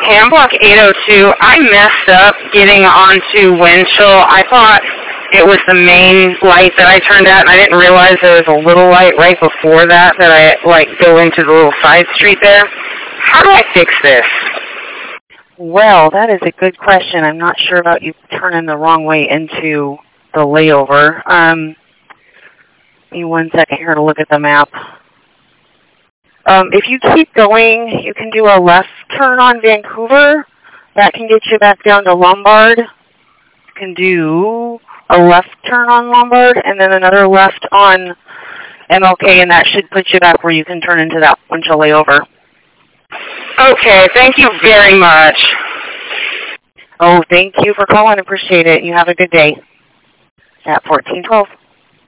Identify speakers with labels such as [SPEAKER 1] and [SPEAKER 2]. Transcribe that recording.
[SPEAKER 1] Ham Block 802, I messed up getting onto Winchell. I thought it was the main light that I turned out, and I didn't realize there was a little light right before that I, go into the little side street there. How do I fix this?
[SPEAKER 2] Well, that is a good question. I'm not sure about you turning the wrong way into the layover. Give me 1 second here to look at the map. If you keep going, you can do a left turn on Vancouver. That can get you back down to Lombard. You can do a left turn on Lombard and then another left on MLK, and that should put you back where you can turn into that Winchell layover.
[SPEAKER 1] Okay, thank you very much.
[SPEAKER 2] Oh, thank you for calling. Appreciate it. You have a good day. At 1412.